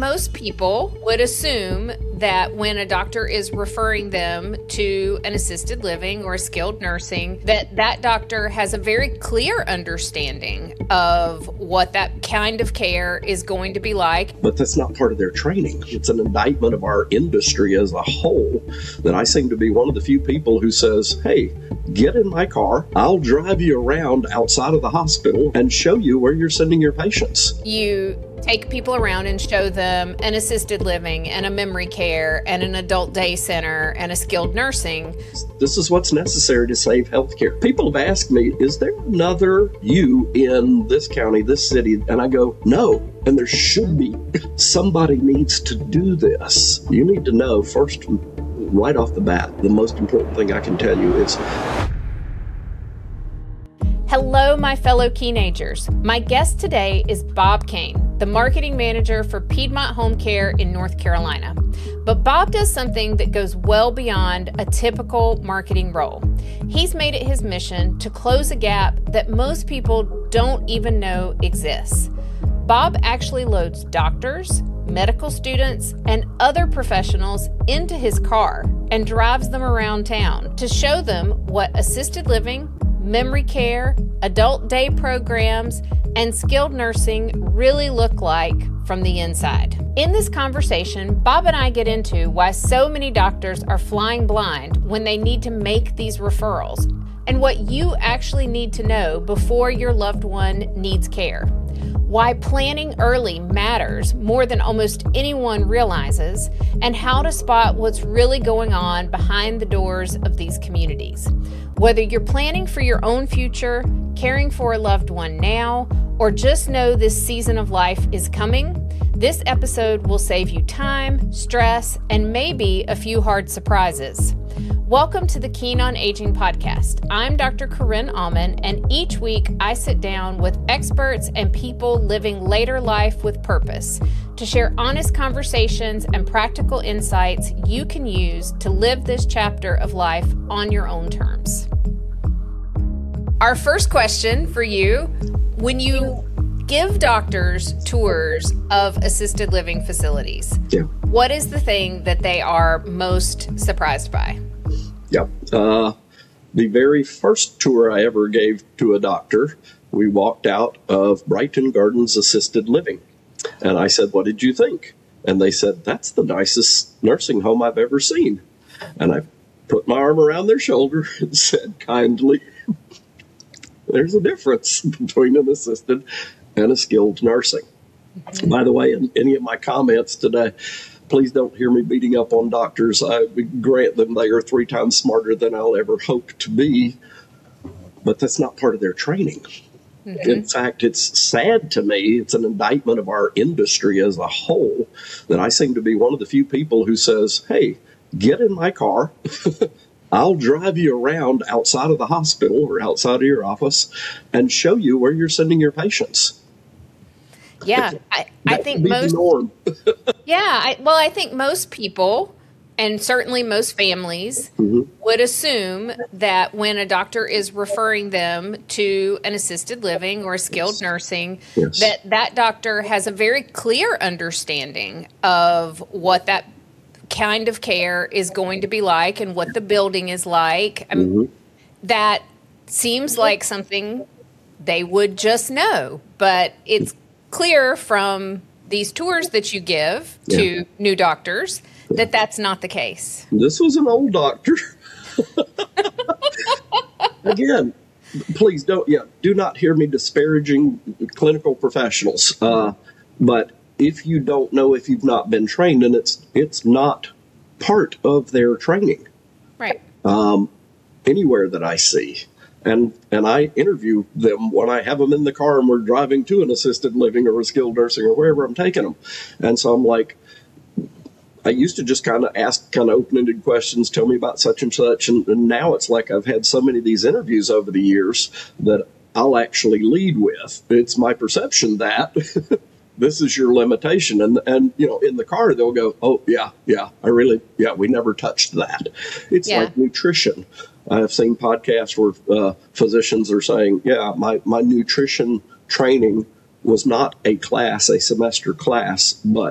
most people would assume that when a doctor is referring them to an assisted living or a skilled nursing, that doctor has a very clear understanding of what that kind of care is going to be like. But that's not part of their training. It's an indictment of our industry as a whole that I seem to be one of the few people who says, hey, get in my car, I'll drive you around outside of the hospital and show you where you're sending your patients. You take people around and show them an assisted living and a memory care and an adult day center and a skilled nursing. This is what's necessary to save healthcare. People have asked me, is there another you in this county, this city? And I go, no. And there should be. Somebody needs to do this. You need to know first, right off the bat, the most important thing I can tell you is... Hello, my fellow Keenagers. My guest today is Bob Kane, the marketing manager for Piedmont Home Care in North Carolina. But Bob does something that goes well beyond a typical marketing role. He's made it his mission to close a gap that most people don't even know exists. Bob actually loads doctors, medical students, and other professionals into his car and drives them around town to show them what assisted living, memory care, adult day programs, and skilled nursing really look like from the inside. In this conversation, Bob and I get into why so many doctors are flying blind when they need to make these referrals, and what you actually need to know before your loved one needs care. Why planning early matters more than almost anyone realizes, and how to spot what's really going on behind the doors of these communities. Whether you're planning for your own future, caring for a loved one now, or just know this season of life is coming, this episode will save you time, stress, and maybe a few hard surprises. Welcome to the Keen on Aging podcast. I'm Dr. Corinne Allman, and each week I sit down with experts and people living later life with purpose to share honest conversations and practical insights you can use to live this chapter of life on your own terms. Our first question for you, when you give doctors tours of assisted living facilities, what is the thing that they are most surprised by? Yep. The very first tour I ever gave to a doctor, we walked out of Brighton Gardens Assisted Living. And I said, what did you think? And they said, that's the nicest nursing home I've ever seen. And I put my arm around their shoulder and said kindly, there's a difference between an assisted and a skilled nursing. Mm-hmm. By the way, in any of my comments today, please don't hear me beating up on doctors. I grant them they are 3 times smarter than I'll ever hope to be, but that's not part of their training. Mm-hmm. In fact, it's sad to me. It's an indictment of our industry as a whole that I seem to be one of the few people who says, hey, get in my car. I'll drive you around outside of the hospital or outside of your office and show you where you're sending your patients. Yeah, I think most. I think most people, and certainly most families, would assume that when a doctor is referring them to an assisted living or a skilled nursing, that doctor has a very clear understanding of what that kind of care is going to be like and what the building is like. I mean, that seems like something they would just know, but it's clear from these tours that you give to new doctors that that's not the case. This was an old doctor. Again, please do not hear me disparaging clinical professionals. But if you don't know, if you've not been trained, and it's not part of their training. Right. Anywhere that I see. And I interview them when I have them in the car and we're driving to an assisted living or a skilled nursing or wherever I'm taking them. And so I'm like, I used to just kind of ask open-ended questions, tell me about such and such. And now it's like I've had so many of these interviews over the years that I'll actually lead with. It's my perception that this is your limitation. And in the car, they'll go, oh, we never touched that. It's like nutrition. I've seen podcasts where physicians are saying, my nutrition training was not a semester class, but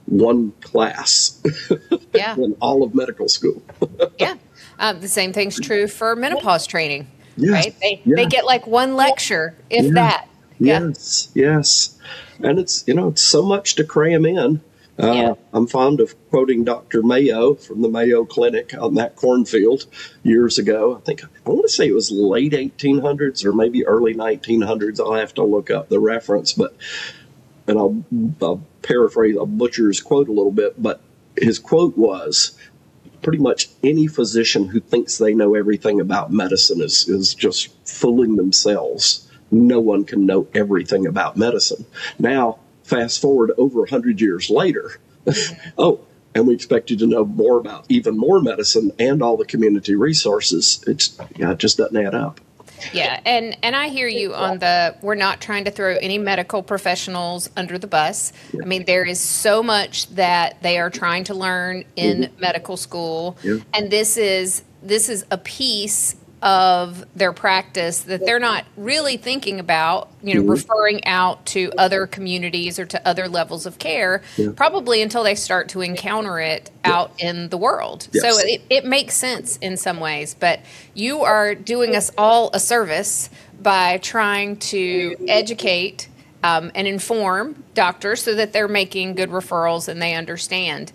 one class Yeah. in all of medical school. Yeah. The same thing's true for menopause training, Yes. right? They get like one lecture, if that. Yeah. Yes, yes. And it's so much to cram in. Yeah. I'm fond of quoting Dr. Mayo from the Mayo Clinic out in that cornfield years ago. I want to say it was late 1800s or maybe early 1900s. I'll have to look up the reference, and I'll paraphrase, I'll butcher his quote a little bit, but his quote was, pretty much any physician who thinks they know everything about medicine is just fooling themselves. No one can know everything about medicine. Now, fast forward over 100 years later, and we expect you to know more about even more medicine and all the community resources. It just doesn't add up. Yeah, and I hear you on we're not trying to throw any medical professionals under the bus. I mean, there is so much that they are trying to learn in medical school, and this is a piece of their practice that they're not really thinking about, referring out to other communities or to other levels of care, probably until they start to encounter it out in the world. Yes. So it makes sense in some ways, but you are doing us all a service by trying to educate and inform doctors so that they're making good referrals and they understand.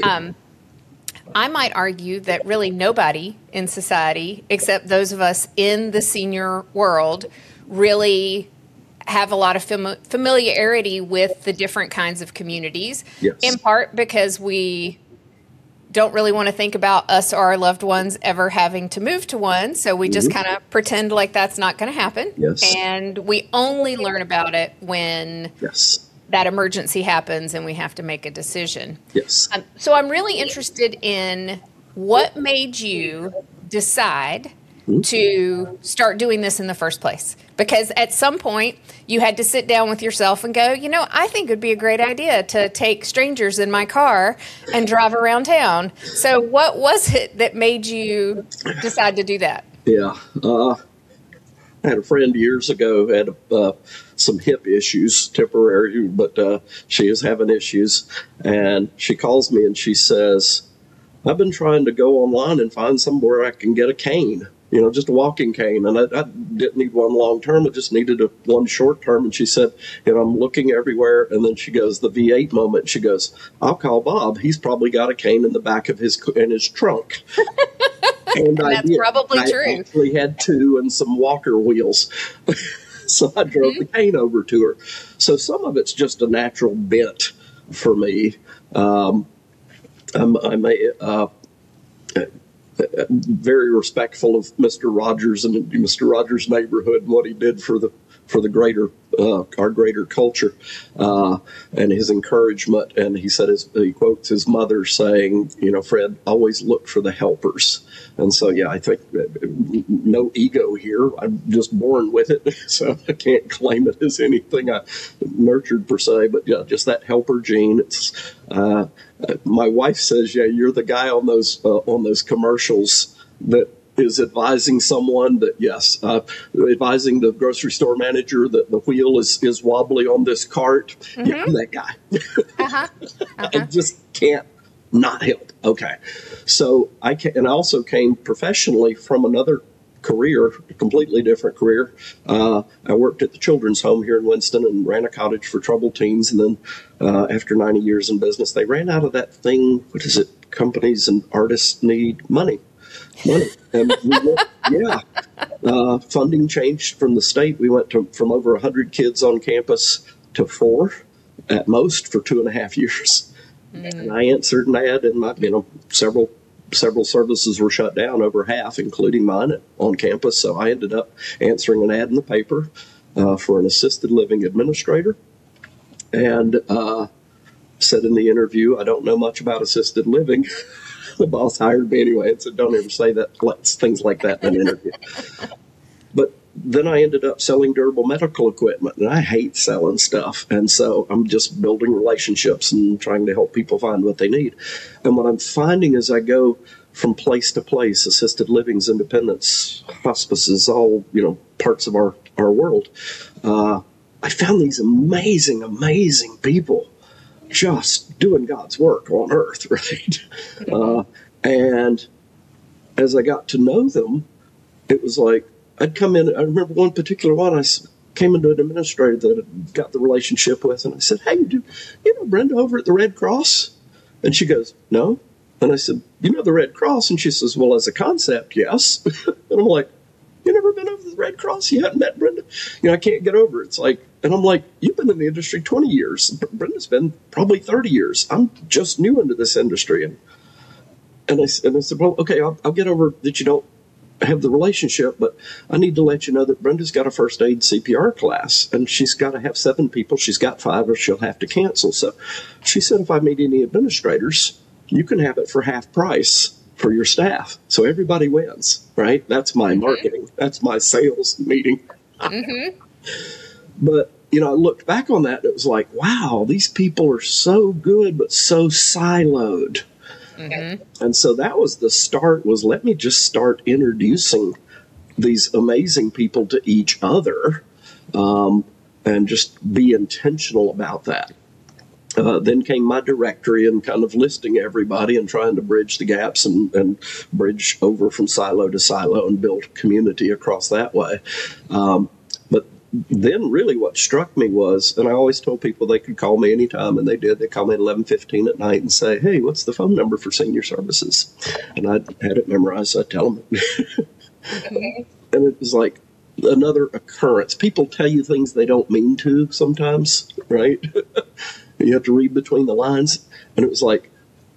I might argue that really nobody in society, except those of us in the senior world, really have a lot of familiarity with the different kinds of communities, in part because we don't really want to think about us or our loved ones ever having to move to one. So we just kind of pretend like that's not going to happen. Yes. And we only learn about it when that emergency happens and we have to make a decision. Yes. So I'm really interested in what made you decide to start doing this in the first place? Because at some point you had to sit down with yourself and go, I think it would be a great idea to take strangers in my car and drive around town. So what was it that made you decide to do that? Yeah. I had a friend years ago who had some hip issues, temporary, but she is having issues. And she calls me and she says, I've been trying to go online and find somewhere I can get a cane, just a walking cane. And I didn't need one long term. I just needed one short term. And she said, I'm looking everywhere. And then she goes, the V8 moment. She goes, I'll call Bob. He's probably got a cane in the back of his trunk. And that's probably true. I actually had two and some walker wheels. So I drove the cane over to her. So some of it's just a natural bent for me. I'm very respectful of Mr. Rogers and Mr. Rogers' neighborhood and what he did for the greater our greater culture, and his encouragement. And he said he quotes his mother saying, Fred, always look for the helpers. And so, I think no ego here. I'm just born with it, so I can't claim it as anything I nurtured per se. But just that helper gene. It's my wife says, you're the guy on those commercials that is advising someone that, advising the grocery store manager that the wheel is wobbly on this cart. Yeah, I'm that guy. I just can't not help. Okay. So I also came professionally from another career, a completely different career. I worked at the children's home here in Winston and ran a cottage for troubled teens. And then after 90 years in business, they ran out of that thing. What is it? Companies and artists need money. And funding changed from the state. We went from over 100 kids on campus to 4 at most for 2.5 years. And I answered an ad, and several services were shut down, over half, including mine on campus. So I ended up answering an ad in the paper for an assisted living administrator, and said in the interview, I don't know much about assisted living. The boss hired me anyway and said, don't ever say things like that in an interview. But then I ended up selling durable medical equipment, and I hate selling stuff. And so I'm just building relationships and trying to help people find what they need. And what I'm finding as I go from place to place, assisted livings, independence, hospices, all, parts of our world, I found these amazing, amazing people just doing God's work on earth, right? And as I got to know them, it was like, I'd come in, I remember one particular one, came into an administrator that I got the relationship with, and I said, hey, do you know Brenda over at the Red Cross? And she goes, no. And I said, you know the Red Cross? And she says, well, as a concept, yes. And I'm like, you never been over to the Red Cross? You hadn't met Brenda? I can't get over it. It's like, and I'm like, you've been in the industry 20 years. Brenda's been probably 30 years. I'm just new into this industry. And I said, well, okay, I'll get over that you don't have the relationship, but I need to let you know that Brenda's got a first aid CPR class, and she's got to have 7 people. She's got 5 or she'll have to cancel. So she said, if I meet any administrators, you can have it for half price for your staff. So everybody wins, right? That's my marketing. That's my sales meeting. But, I looked back on that and it was like, wow, these people are so good, but so siloed. And so that was the start, was let me just start introducing these amazing people to each other, and just be intentional about that. Then came my directory and kind of listing everybody and trying to bridge the gaps and bridge over from silo to silo and build community across that way. But then really what struck me was, and I always told people they could call me anytime, and they did. They call me at 11:15 at night and say, hey, what's the phone number for senior services? And I had it memorized, so I'd tell them. And it was like another occurrence. People tell you things they don't mean to sometimes, right? You have to read between the lines. And it was like,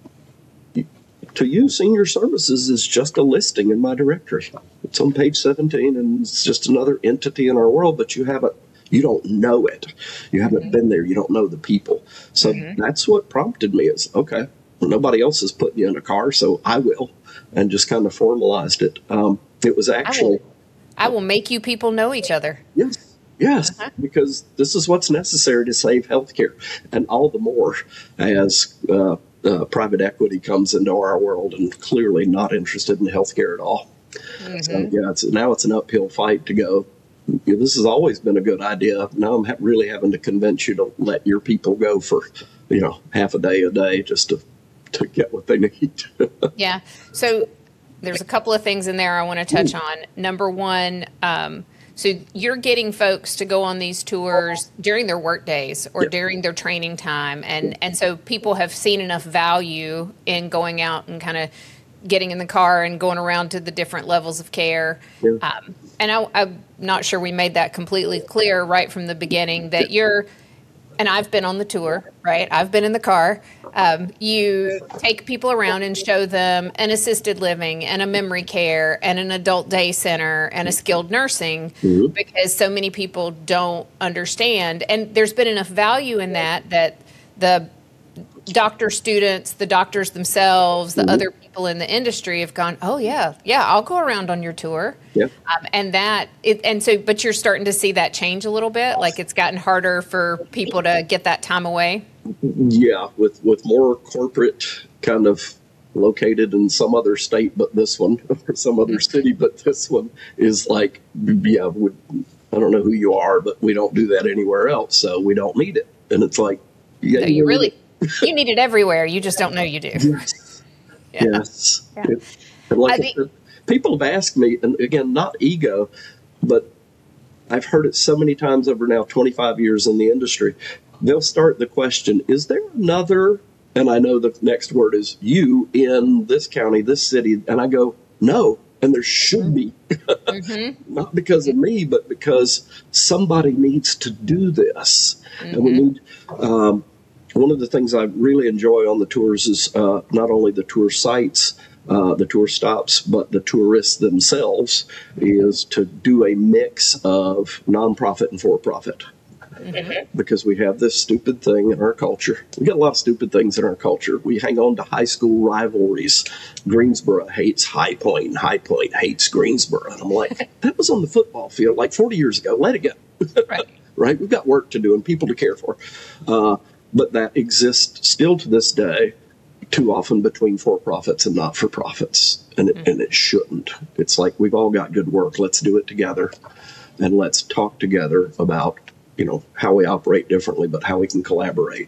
to you, senior services is just a listing in my directory. It's on page 17, and it's just another entity in our world, but you don't know it. You haven't been there. You don't know the people. So that's what prompted me is, okay, well, nobody else is putting you in a car, so I will, and just kind of formalized it. It was actually... I will make you people know each other. Yes, because this is what's necessary to save healthcare, and all the more as private equity comes into our world and clearly not interested in healthcare at all. So now it's an uphill fight to go, this has always been a good idea. Now I'm really having to convince you to let your people go for, half a day just to get what they need. Yeah. So there's a couple of things in there I want to touch on. Number one, so you're getting folks to go on these tours during their work days or during their training time. And so people have seen enough value in going out and kind of getting in the car and going around to the different levels of care. And I'm not sure we made that completely clear right from the beginning that and I've been on the tour, right? I've been in the car. You take people around and show them an assisted living and a memory care and an adult day center and a skilled nursing because so many people don't understand. And there's been enough value in that the doctor students, the doctors themselves, the other people in the industry have gone, oh yeah, I'll go around on your tour. But you're starting to see that change a little bit. Like it's gotten harder for people to get that time away. Yeah, with more corporate kind of located in some other state, but this one, or some other city, but this one is like, I don't know who you are, but we don't do that anywhere else, so we don't need it. And it's like, you need it everywhere. You just don't know you do. Yes. Yes. Yeah. And like I said, people have asked me, and again, not ego, but I've heard it so many times over now 25 years in the industry. They'll start the question, is there another, and I know the next word is you in this county, this city, and I go, no, and there should be. Not because of me, but because somebody needs to do this. And we need... one of the things I really enjoy on the tours is not only the tour sites, the tour stops, but the tourists themselves, is to do a mix of nonprofit and for-profit. Because we have this stupid thing in our culture. We got a lot of stupid things in our culture. We hang on to high school rivalries. Greensboro hates High Point, and High Point hates Greensboro. And I'm like, that was on the football field like 40 years ago. Let it go. Right? We've got work to do and people to care for. But that exists still to this day too often between for-profits and not-for-profits. And it shouldn't. It's like, we've all got good work. Let's do it together. And let's talk together about, how we operate differently, but how we can collaborate.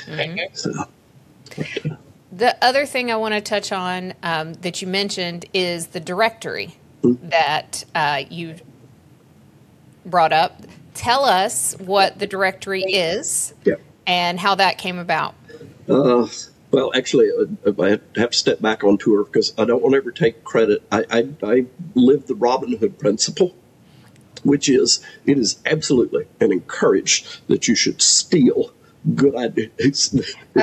So, The other thing I want to touch on that you mentioned is the directory that you brought up. Tell us what the directory is yeah. and how that came about. Well, actually, I have to step back on tour because I don't want to ever take credit. I live the Robin Hood principle, which is it is absolutely and encouraged that you should steal good ideas.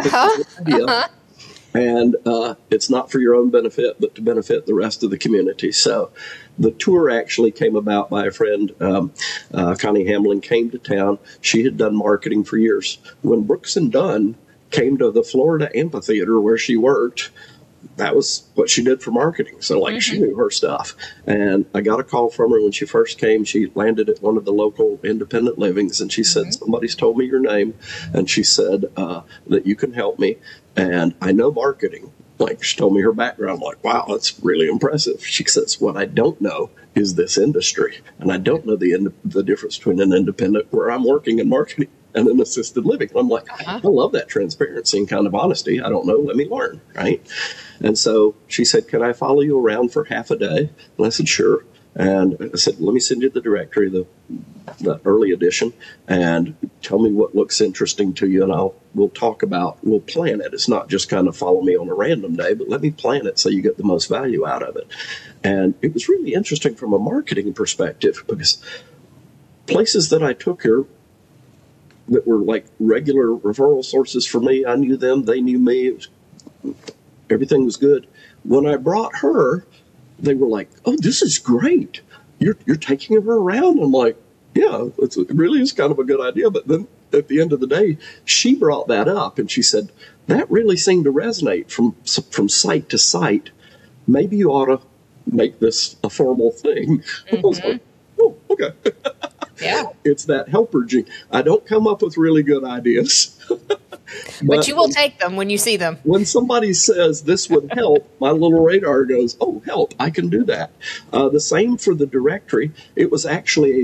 And it's not for your own benefit, but to benefit the rest of the community. So the tour actually came about by a friend, Connie Hamlin, came to town. She had done marketing for years. When Brooks and Dunn came to the Florida amphitheater where she worked, that was what she did for marketing. So, she knew her stuff. And I got a call from her when she first came. She landed at one of the local independent livings, and she said, somebody's told me your name, and she said that you can help me. And I know marketing. She told me her background. Wow, that's really impressive. She says, what I don't know is this industry. And I don't know the difference between an independent where I'm working in marketing and an assisted living. I'm like, I love that transparency and kind of honesty. I don't know. Let me learn. Right. And so she said, can I follow you around for half a day? And I said, sure. And I said, let me send you the directory, the early edition, and tell me what looks interesting to you. And we'll plan it. It's not just kind of follow me on a random day, but let me plan it so you get the most value out of it. And it was really interesting from a marketing perspective because places that I took her that were like regular referral sources for me, I knew them, they knew me. Everything was good. When I brought her, they were like, oh, this is great. You're taking her around? I'm like, yeah, it really is kind of a good idea. But then at the end of the day, she brought that up and she said, that really seemed to resonate from site to site. Maybe you ought to make this a formal thing. I was like, oh, okay. Yeah. It's that helper gene. I don't come up with really good ideas. But you will take them when you see them. When somebody says this would help, my little radar goes, oh, help, I can do that. The same for the directory. It was actually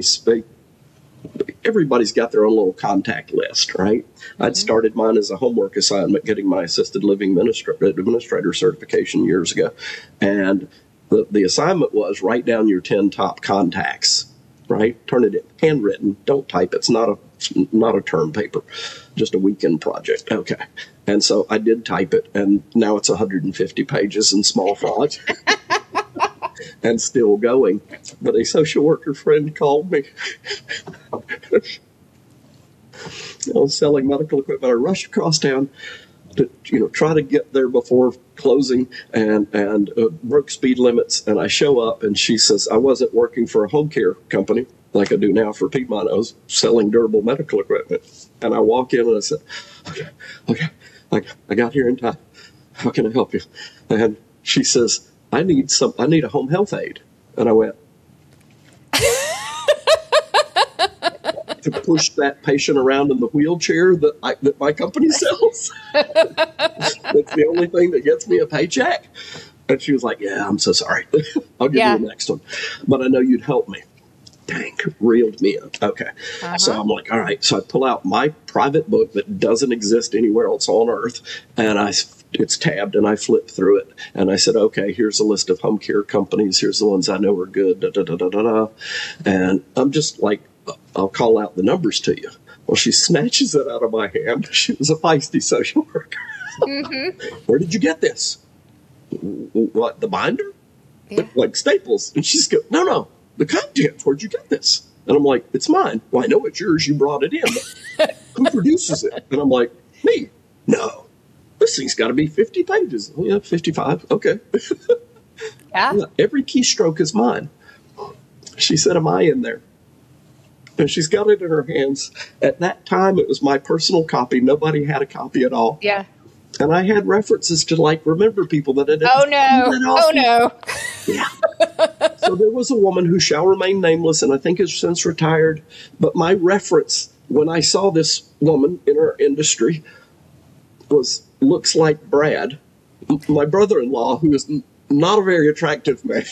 everybody's got their own little contact list, right? I'd started mine as a homework assignment, getting my assisted living administrator certification years ago. And the assignment was write down your 10 top contacts, right? Turn it in, handwritten, don't type. It's not a term paper, just a weekend project. Okay. And so I did type it, and now it's 150 pages in small font and still going. But a social worker friend called me. I was selling medical equipment. I rushed across town to try to get there before closing and broke speed limits. And I show up, and she says, I wasn't working for a home care company like I do now for Piedmont. I was selling durable medical equipment. And I walk in and I said, okay, I got here in time. How can I help you? And she says, I need a home health aide. And I went, to push that patient around in the wheelchair that my company sells. That's the only thing that gets me a paycheck. And she was like, yeah, I'm so sorry. I'll give you the next one. But I know you'd help me. Dang, reeled me in. Okay. So I'm like, all right. So I pull out my private book that doesn't exist anywhere else on earth. And it's tabbed, and I flip through it. And I said, okay, here's a list of home care companies. Here's the ones I know are good. Da, da, da, da, da, da. And I'm just like, I'll call out the numbers to you. Well, she snatches it out of my hand. She was a feisty social worker. Where did you get this? What, the binder? Yeah. Like Staples. And she's going, no, the contents. Where'd you get this? And I'm like, it's mine. Well, I know it's yours. You brought it in. But who produces it? And I'm like, me. No. This thing's got to be 50 pages. Oh, yeah, 55. Okay. Yeah. Every keystroke is mine. She said, am I in there? And she's got it in her hands. At that time, it was my personal copy. Nobody had a copy at all. Yeah. And I had references to remember people that had. Oh no. Yeah. So there was a woman who shall remain nameless, and I think has since retired. But my reference when I saw this woman in our industry looks like Brad, my brother-in-law, who is not a very attractive man.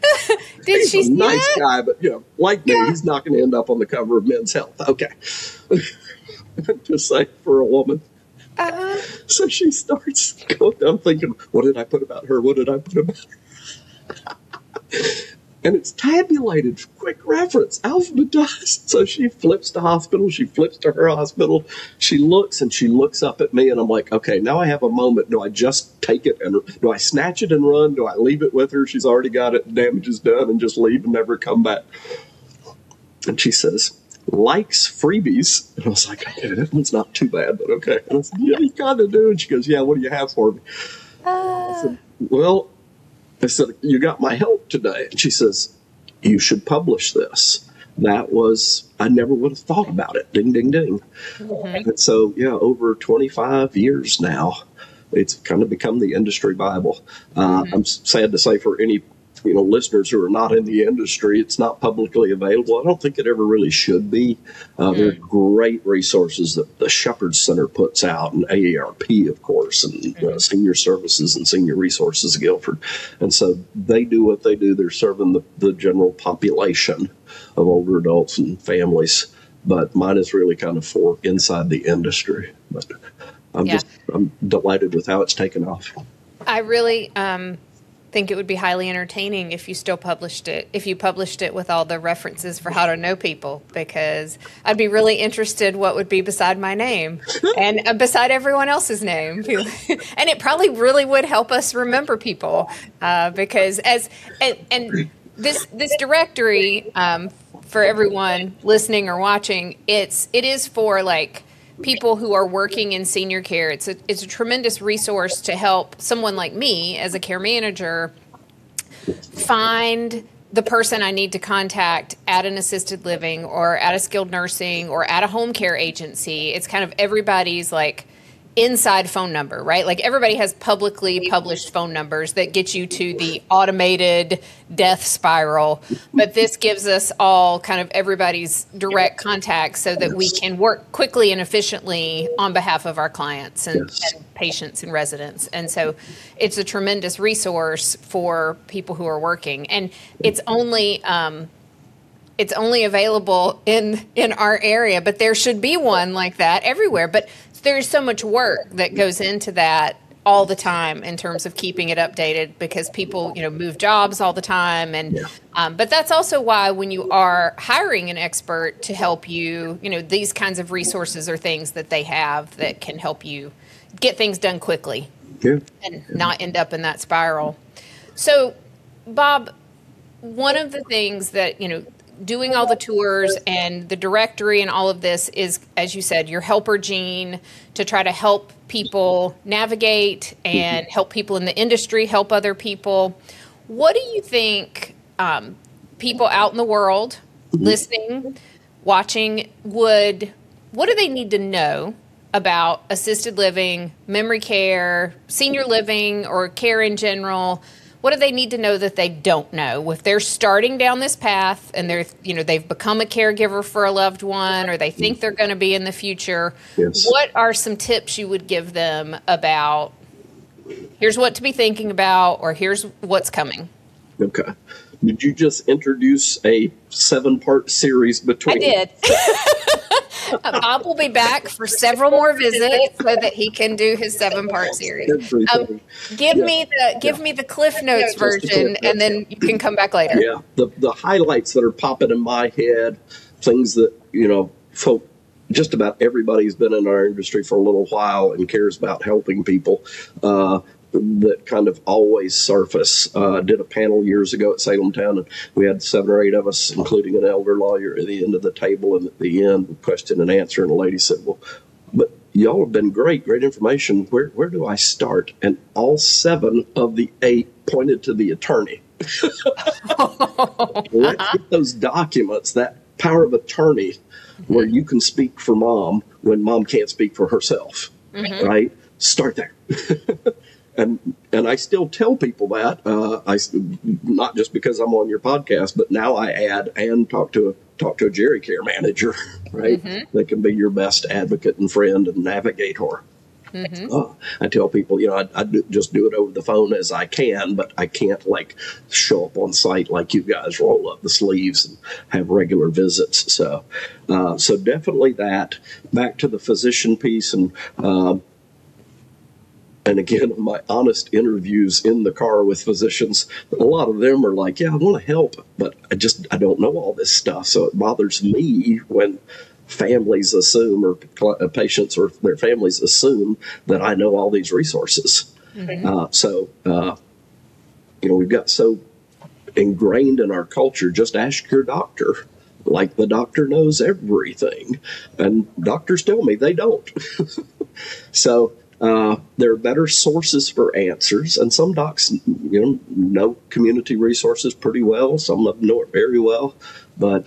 Did he's she a see nice that? guy, but like me, he's not going to end up on the cover of Men's Health. Okay. to say for a woman. Uh, So she starts going down thinking, what did I put about her? What did I put about her? And it's tabulated, quick reference, alphabetized. So she flips to hospital. She flips to her hospital. She looks and she looks up at me, and I'm like, okay, now I have a moment. Do I just take it and do I snatch it and run? Do I leave it with her? She's already got it. Damage is done, and just leave and never come back. And she says, likes freebies. And I was like, okay, that one's not too bad, but okay. And I said, yeah, you kind of do. And she goes, yeah, what do you have for me? I said, well, I said, you got my help today. And she says, you should publish this. That was, I never would have thought about it. Ding, ding, ding. mhm. And so, yeah, over 25 years now, it's kind of become the industry Bible. I'm sad to say for any listeners who are not in the industry, it's not publicly available. I don't think it ever really should be. There are great resources that the Shepherd Center puts out, and AARP, of course, and Senior Services and Senior Resources Guilford. And so they do what they do. They're serving the general population of older adults and families. But mine is really kind of for inside the industry. But I'm delighted with how it's taken off. I really think it would be highly entertaining if you still published it, if you published it with all the references for how to know people, because I'd be really interested what would be beside my name and beside everyone else's name. And it probably really would help us remember people, because and this directory, for everyone listening or watching, it is for like people who are working in senior care. It's a tremendous resource to help someone like me as a care manager find the person I need to contact at an assisted living or at a skilled nursing or at a home care agency. It's kind of everybody's like inside phone number, right? Like everybody has publicly published phone numbers that get you to the automated death spiral. But this gives us all kind of everybody's direct contact so that we can work quickly and efficiently on behalf of our clients and patients and residents. And so it's a tremendous resource for people who are working. And it's only available in our area, but there should be one like that everywhere. But there's so much work that goes into that all the time in terms of keeping it updated, because people, move jobs all the time. And, but that's also why when you are hiring an expert to help you, these kinds of resources are things that they have that can help you get things done quickly and not end up in that spiral. So, Bob, one of the things that, doing all the tours and the directory and all of this is, as you said, your helper gene to try to help people navigate and help people in the industry, help other people. What do you think people out in the world listening, watching, what do they need to know about assisted living, memory care, senior living, or care in general? What do they need to know that they don't know? If they're starting down this path and they've become a caregiver for a loved one, or they think they're going to be in the future, what are some tips you would give them about, here's what to be thinking about, or here's what's coming? Okay. Did you just introduce a 7-part series between? I did. Bob will be back for several more visits so that he can do his 7-part series. Give me the Cliff Notes version, and then you can come back later. Yeah, the highlights that are popping in my head, things that folk, just about everybody's been in our industry for a little while and cares about helping people. That kind of always surface. Did a panel years ago at Salem Town, and we had 7 or 8 of us, including an elder lawyer, at the end of the table. And at the end, question and answer, and a lady said, well, but y'all have been great information. Where do I start? And all 7 of the 8 pointed to the attorney. Let's get those documents, that power of attorney, where you can speak for mom when mom can't speak for herself, right? Start there. And I still tell people that, not just because I'm on your podcast, but now I add and talk to a Jerry care manager, right? They can be your best advocate and friend and navigator. I tell people, just do it over the phone as I can, but I can't like show up on site like you guys, roll up the sleeves and have regular visits. So definitely that. Back to the physician piece, and again, my honest interviews in the car with physicians, a lot of them are like, yeah, I want to help, but I don't know all this stuff. So it bothers me when families assume, or patients or their families assume, that I know all these resources. We've got so ingrained in our culture, just ask your doctor, like the doctor knows everything. And doctors tell me they don't. So there are better sources for answers, and some docs, know community resources pretty well. Some of them know it very well, but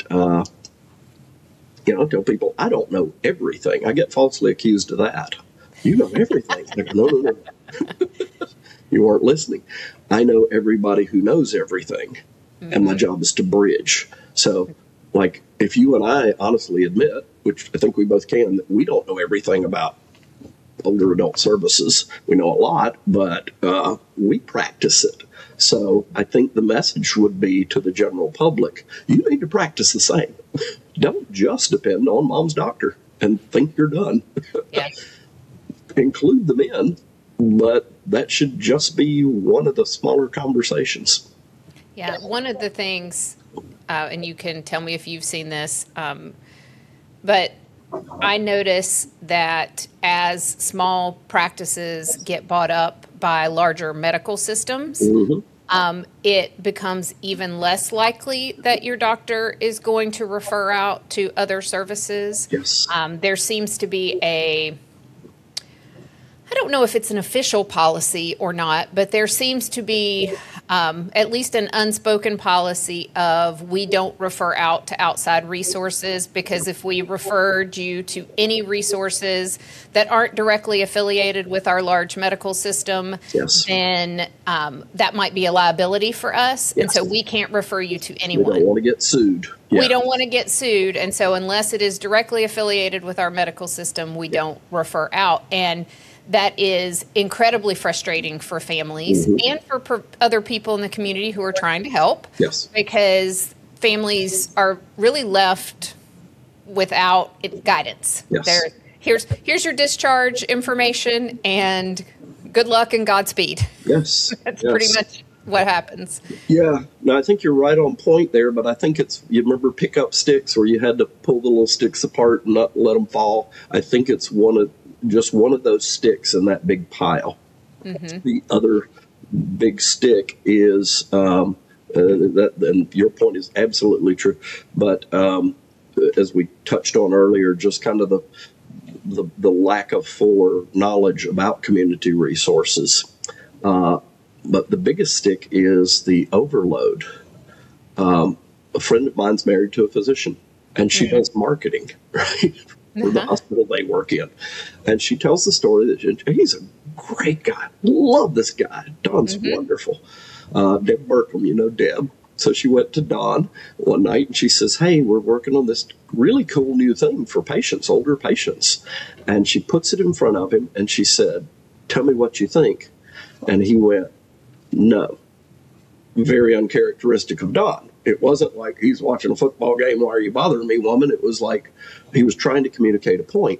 I tell people I don't know everything. I get falsely accused of that. You know everything. No. You weren't listening. I know everybody who knows everything, and my job is to bridge. So, like, if you and I honestly admit, which I think we both can, that we don't know everything about older adult services. We know a lot, but we practice it. So I think the message would be to the general public, you need to practice the same. Don't just depend on mom's doctor and think you're done. Yeah. Include them in, but that should just be one of the smaller conversations. Yeah, one of the things, and you can tell me if you've seen this, but I notice that as small practices get bought up by larger medical systems, it becomes even less likely that your doctor is going to refer out to other services. Yes. There seems to be I don't know if it's an official policy or not, but there seems to be at least an unspoken policy of we don't refer out to outside resources, because if we referred you to any resources that aren't directly affiliated with our large medical system, then that might be a liability for us. Yes. And so we can't refer you to anyone. We don't want to get sued. Yeah. We don't want to get sued. And so unless it is directly affiliated with our medical system, we don't refer out. And that is incredibly frustrating for families and for other people in the community who are trying to help. Yes. Because families are really left without guidance. Yes. Here's your discharge information, and good luck and Godspeed. Yes. That's pretty much what happens. Yeah. No, I think you're right on point there, but I think you remember pickup sticks where you had to pull the little sticks apart and not let them fall. I think it's just one of those sticks in that big pile. The other big stick is that, and your point is absolutely true. But as we touched on earlier, just kind of the lack of fuller knowledge about community resources. But the biggest stick is the overload. A friend of mine's married to a physician, and she does marketing, right? For the hospital they work in. And she tells the story that he's a great guy. Love this guy. Don's wonderful. Deb Burkham, Deb. So she went to Don one night and she says, hey, we're working on this really cool new thing for patients, older patients. And she puts it in front of him and she said, tell me what you think. And he went, no. Very uncharacteristic of Don. It wasn't like he's watching a football game, why are you bothering me, woman? It was like he was trying to communicate a point.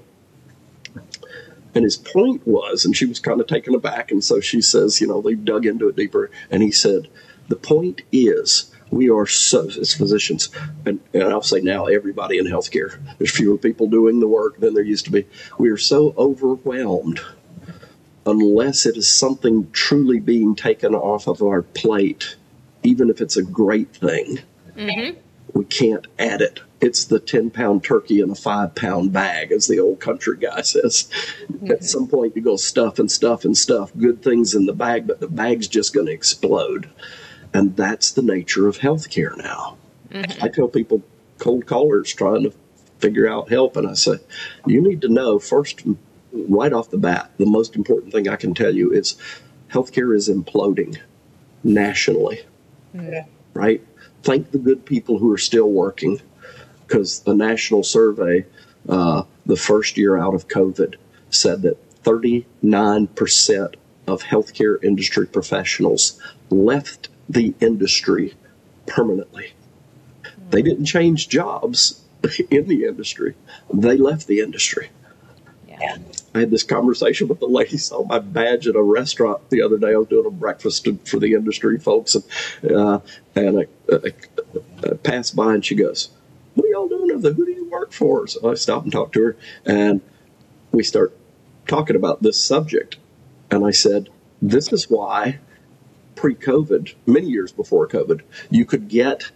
And his point was, and she was kind of taken aback, and so she says, they dug into it deeper, and he said, the point is, we are so, as physicians, and I'll say now everybody in healthcare, there's fewer people doing the work than there used to be. We are so overwhelmed unless it is something truly being taken off of our plate. Even if it's a great thing, we can't add it. It's the 10-pound turkey in a 5-pound bag, as the old country guy says. At some point, you go stuff and stuff and stuff, good things in the bag, but the bag's just going to explode. And that's the nature of healthcare now. I tell people, cold callers trying to figure out help, and I say, you need to know first, right off the bat, the most important thing I can tell you is healthcare is imploding nationally. Right? Thank the good people who are still working, because the national survey, the first year out of COVID, said that 39% of healthcare industry professionals left the industry permanently. They didn't change jobs in the industry. They left the industry. Yeah. I had this conversation with the lady saw my badge at a restaurant the other day. I was doing a breakfast for the industry folks, and I passed by and she goes, "What are y'all doing over there? Who do you work for?" So I stopped and talked to her, and we start talking about this subject. And I said, "This is why pre-COVID, many years before COVID, you could get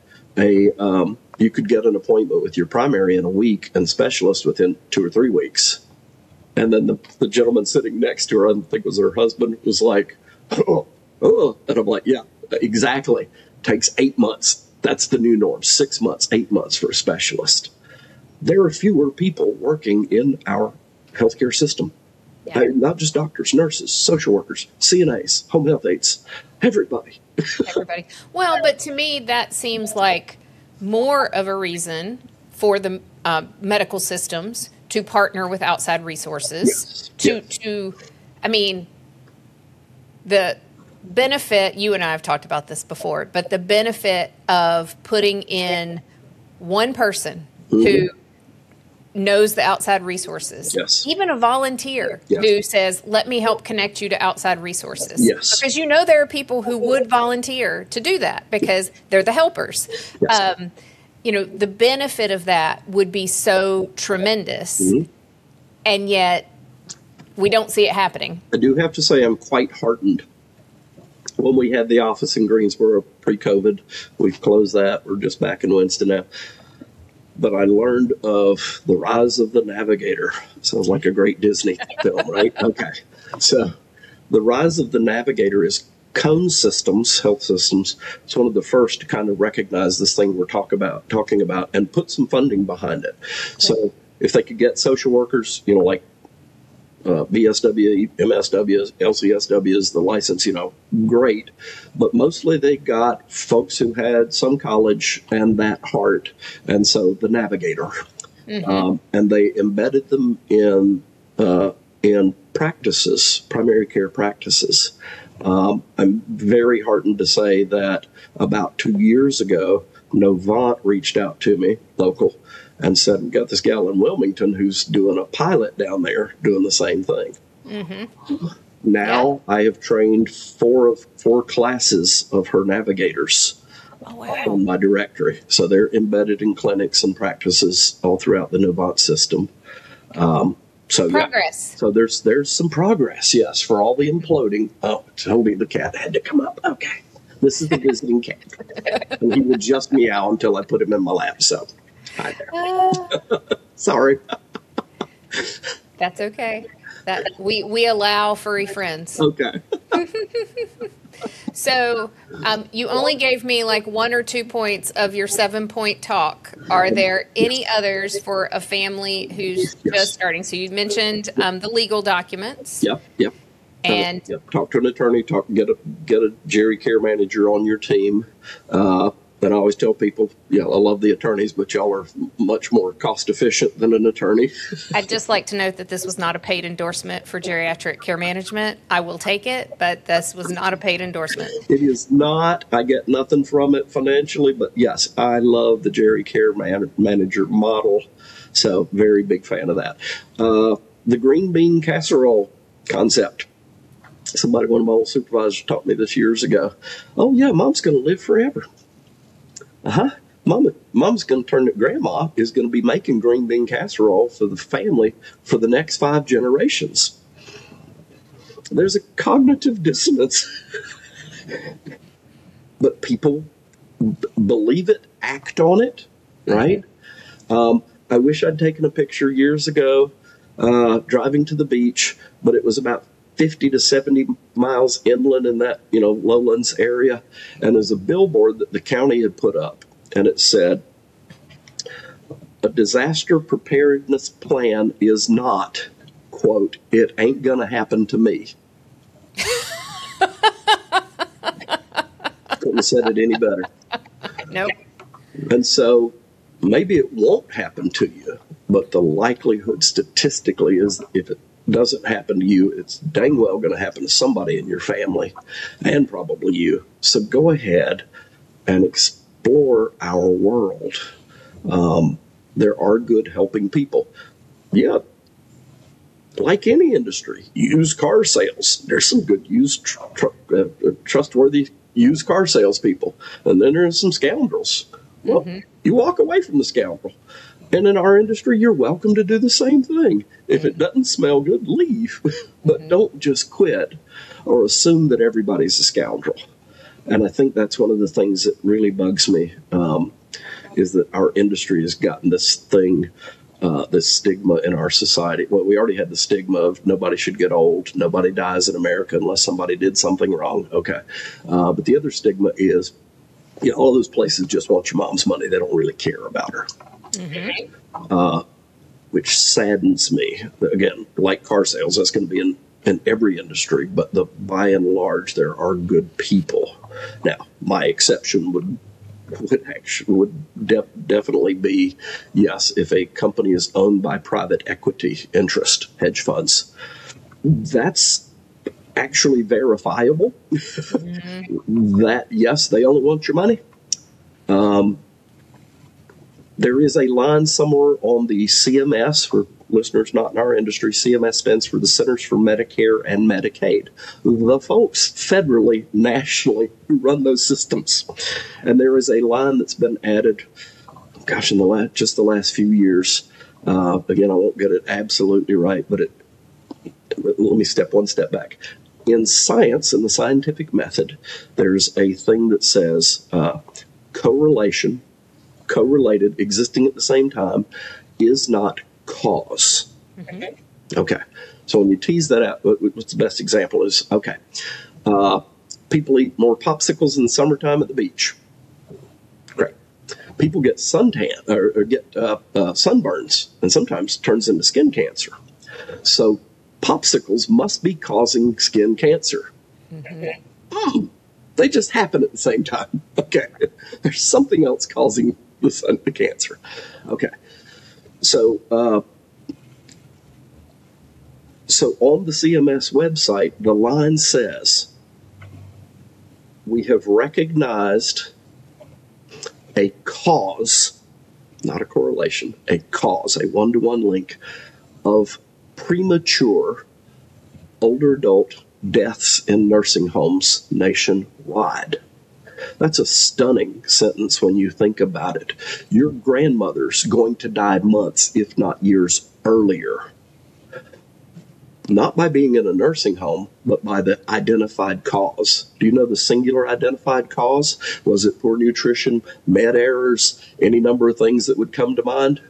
an appointment with your primary in a week and specialist within 2 or 3 weeks." And then the gentleman sitting next to her, I think it was her husband, was like, oh. And I'm like, yeah, exactly. Takes 8 months. That's the new norm. 6 months, 8 months for a specialist. There are fewer people working in our healthcare system. Yeah. Not just doctors, nurses, social workers, CNAs, home health aides, everybody. Everybody. Well, but to me, that seems like more of a reason for the medical systems to partner with outside resources. I mean, the benefit, you and I have talked about this before, but the benefit of putting in one person who knows the outside resources, even a volunteer who says, "Let me help connect you to outside resources." Because there are people who would volunteer to do that because they're the helpers. The benefit of that would be so tremendous, and yet we don't see it happening. I do have to say I'm quite heartened. When we had the office in Greensboro pre-COVID, we've closed that. We're just back in Winston now. But I learned of The Rise of the Navigator. Sounds like a great Disney film, right? Okay. So The Rise of the Navigator is Cone Systems, Health Systems. It's one of the first to kind of recognize this thing we're talking about and put some funding behind it. Okay. So if they could get social workers, like BSW, MSWs, LCSWs, the license, great. But mostly they got folks who had some college and that heart. And so the Navigator. And they embedded them in practices, primary care practices. I'm very heartened to say that about 2 years ago, Novant reached out to me, local, and said, "We got this gal in Wilmington who's doing a pilot down there doing the same thing." Now I have trained four classes of her navigators on my directory. So they're embedded in clinics and practices all throughout the Novant system. So progress. Yeah. So there's some progress, yes, for all the imploding. Oh, Toby the cat had to come up. Okay. This is the visiting cat. And he would just meow until I put him in my lap. So hi there. Sorry. That's okay. That we allow furry friends. Okay. So you only gave me like 1 or 2 points of your 7-point talk. Are there any others for a family who's just starting? So you mentioned the legal documents. Yep. And talk to an attorney. Get a Jerry care manager on your team. And I always tell people, I love the attorneys, but y'all are much more cost efficient than an attorney. I'd just like to note that this was not a paid endorsement for geriatric care management. I will take it, but this was not a paid endorsement. It is not. I get nothing from it financially, but yes, I love the Jerry care manager model. So very big fan of that. The green bean casserole concept. One of my old supervisors taught me this years ago. Oh yeah, mom's going to live forever. Mom's going to turn to grandma is going to be making green bean casserole for the family for the next 5 generations. There's a cognitive dissonance, but people believe it, act on it, right? I wish I'd taken a picture years ago driving to the beach, but it was about 50 to 70 miles inland in that, lowlands area. And there's a billboard that the county had put up, and it said, "A disaster preparedness plan is not, quote, it ain't gonna happen to me." Couldn't have said it any better. Nope. And so maybe it won't happen to you, but the likelihood statistically is if doesn't happen to you, it's dang well going to happen to somebody in your family and probably you. So go ahead and explore our world. There are good helping people. Yeah, like any industry, used car sales, there's some good trustworthy used car salespeople, and then there's some scoundrels. Well, you walk away from the scoundrel. And in our industry, you're welcome to do the same thing. If it doesn't smell good, leave. But don't just quit or assume that everybody's a scoundrel. And I think that's one of the things that really bugs me, is that our industry has gotten this thing, this stigma in our society. Well, we already had the stigma of nobody should get old. Nobody dies in America unless somebody did something wrong. Okay. But the other stigma is, all those places just want your mom's money. They don't really care about her. Which saddens me. Again, like car sales, that's going to be in every industry, but by and large, there are good people. Now, my exception would definitely be, yes, if a company is owned by private equity interest, hedge funds, that's actually verifiable. That, yes, they only want your money. There is a line somewhere on the CMS, for listeners not in our industry. CMS stands for the Centers for Medicare and Medicaid, the folks federally, nationally, who run those systems. And there is a line that's been added, in the last few years. Again, I won't get it absolutely right, but let me step one step back. In science, in the scientific method, there's a thing that says correlated, existing at the same time, is not cause. Okay. So when you tease that out, what's the best example is, people eat more popsicles in the summertime at the beach. Great. People get suntan or get sunburns, and sometimes turns into skin cancer. So popsicles must be causing skin cancer. They just happen at the same time. Okay. There's something else causing the cancer. Okay. So on the CMS website, the line says, we have recognized a cause, not a correlation, a cause, a one-to-one link of premature older adult deaths in nursing homes nationwide. That's a stunning sentence when you think about it. Your grandmother's going to die months, if not years earlier. Not by being in a nursing home, but by the identified cause. Do you know the singular identified cause? Was it poor nutrition, med errors, any number of things that would come to mind?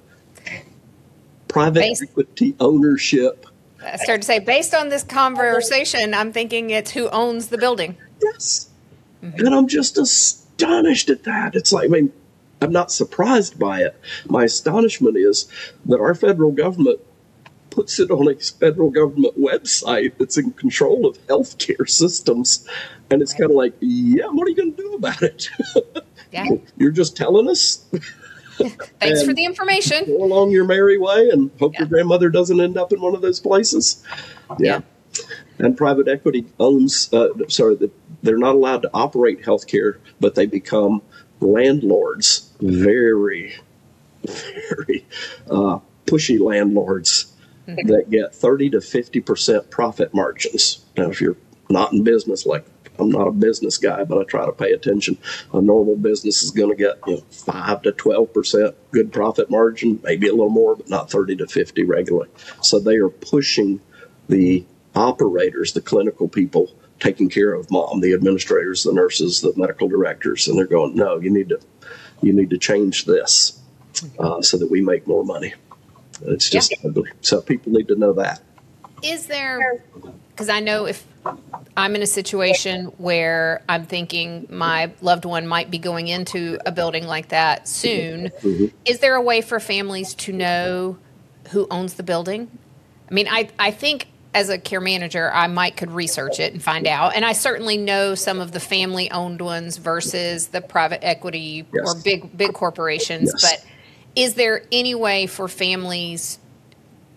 Private equity ownership. I started to say, based on this conversation, I'm thinking it's who owns the building. Yes. And I'm just astonished at that. It's like, I'm not surprised by it. My astonishment is that our federal government puts it on a federal government website that's in control of healthcare systems. And it's kind of like, what are you going to do about it? Yeah. You're just telling us? Thanks for the information. Go along your merry way and hope your grandmother doesn't end up in one of those places. Yeah. And private equity owns, they're not allowed to operate healthcare, but they become landlords, very, very pushy landlords that get 30 to 50% profit margins. Now, if you're not in business, like I'm not a business guy, but I try to pay attention. A normal business is going to get 5 to 12% good profit margin, maybe a little more, but not 30 to 50 regularly. So they are pushing the operators, the clinical people taking care of mom, the administrators, the nurses, the medical directors, and they're going, no, you need to change this so that we make more money. It's just ugly. So people need to know that. Is there, because I know if I'm in a situation where I'm thinking my loved one might be going into a building like that soon, is there a way for families to know who owns the building? I mean, I think as a care manager, I could research it and find out. And I certainly know some of the family-owned ones versus the private equity or big corporations. But is there any way for families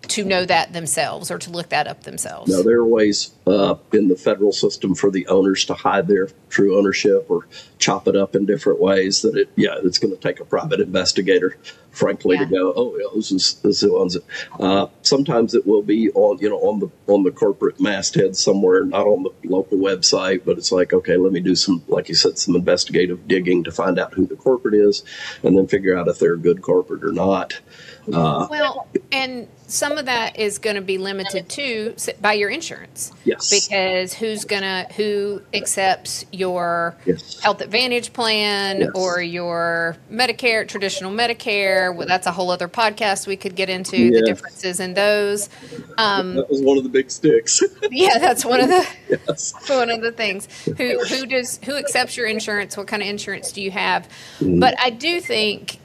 to know that themselves or to look that up themselves? No, there are ways in the federal system for the owners to hide their true ownership or chop it up in different ways that it's going to take a private investigator, frankly, to go, oh, yeah, this is who owns it. Sometimes it will be on the corporate masthead somewhere, not on the local website, but it's like, okay, let me do some, like you said, some investigative digging to find out who the corporate is and then figure out if they're a good corporate or not. Well, and some of that is going to be limited to by your insurance. Yes. Because who accepts your Health Advantage plan or your Medicare, traditional Medicare? Well, that's a whole other podcast we could get into, the differences in those. That was one of the big sticks. Yeah, that's one of the things. Who accepts your insurance? What kind of insurance do you have? But I do think,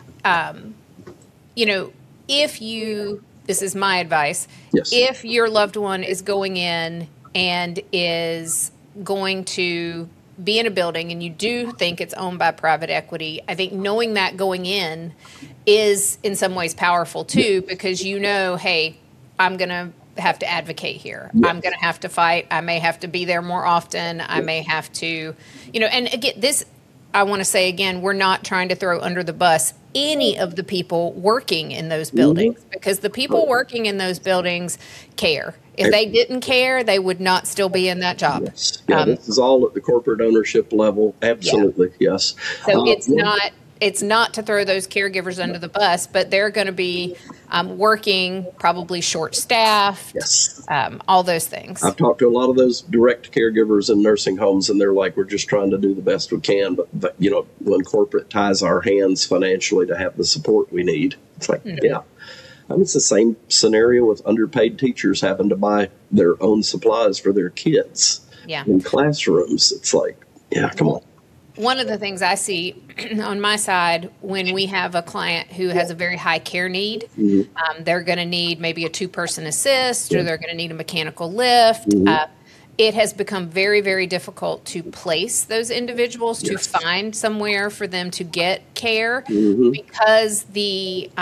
this is my advice. Yes. If your loved one is going in and is going to be in a building and you do think it's owned by private equity, I think knowing that going in is in some ways powerful too, because hey, I'm going to have to advocate here. Yes. I'm going to have to fight. I may have to be there more often. I may have to, and again, I want to say again, we're not trying to throw under the bus any of the people working in those buildings, because the people working in those buildings care. If they didn't care, they would not still be in that job. Yes. Yeah, this is all at the corporate ownership level. Absolutely. Yes. So it's not to throw those caregivers under the bus, but they're going to be working probably short staffed. Yes. All those things. I've talked to a lot of those direct caregivers in nursing homes, and they're like, we're just trying to do the best we can. But when corporate ties our hands financially to have the support we need, it's like, it's the same scenario with underpaid teachers having to buy their own supplies for their kids in classrooms. It's like, come on. One of the things I see on my side when we have a client who has a very high care need, they're going to need maybe a 2-person assist, or they're going to need a mechanical lift. It has become very, very difficult to place those individuals, to find somewhere for them to get care, because the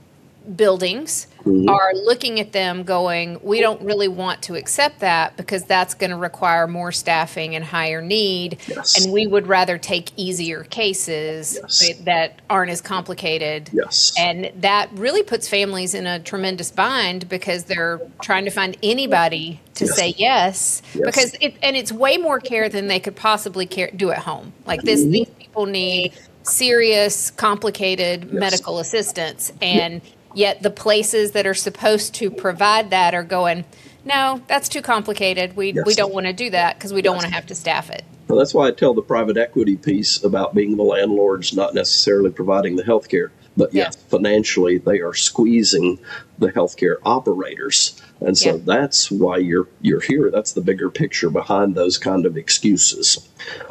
buildings are looking at them going, we don't really want to accept that because that's going to require more staffing and higher need. And we would rather take easier cases that aren't as complicated. And that really puts families in a tremendous bind, because they're trying to find anybody to say yes. Because it's way more care than they could possibly do at home. Like these people need serious, complicated medical assistance, and yet the places that are supposed to provide that are going, no, that's too complicated. We don't want to do that because we don't want to have to staff it. Well, that's why I tell the private equity piece about being the landlords, not necessarily providing the health care. But financially, they are squeezing the healthcare operators. And so that's why you're here. That's the bigger picture behind those kind of excuses.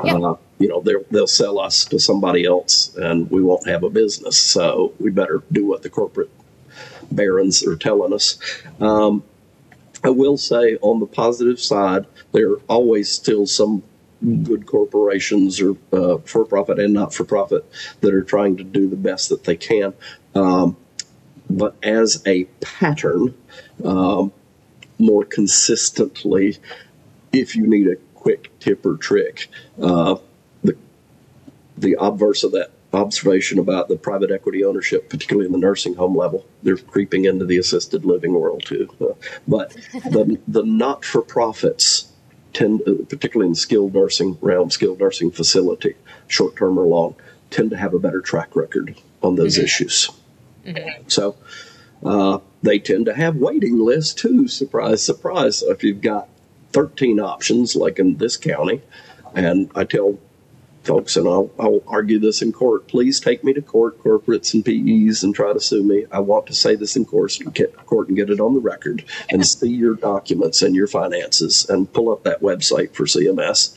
They'll sell us to somebody else and we won't have a business. So we better do what the corporate barons are telling us. I will say, on the positive side, there are always still some good corporations, or for-profit and not-for-profit, that are trying to do the best that they can. But as a pattern, more consistently, if you need a quick tip or trick, the obverse of that observation about the private equity ownership, particularly in the nursing home level, they're creeping into the assisted living world too. But the not-for-profits tend, particularly in the skilled nursing realm, skilled nursing facility, short-term or long, tend to have a better track record on those issues. So they tend to have waiting lists too. Surprise, surprise. If you've got 13 options, like in this county, and I tell folks, and I'll argue this in court, please take me to court, corporates and PEs, and try to sue me. I want to say this in court and get it on the record and see your documents and your finances and pull up that website for CMS.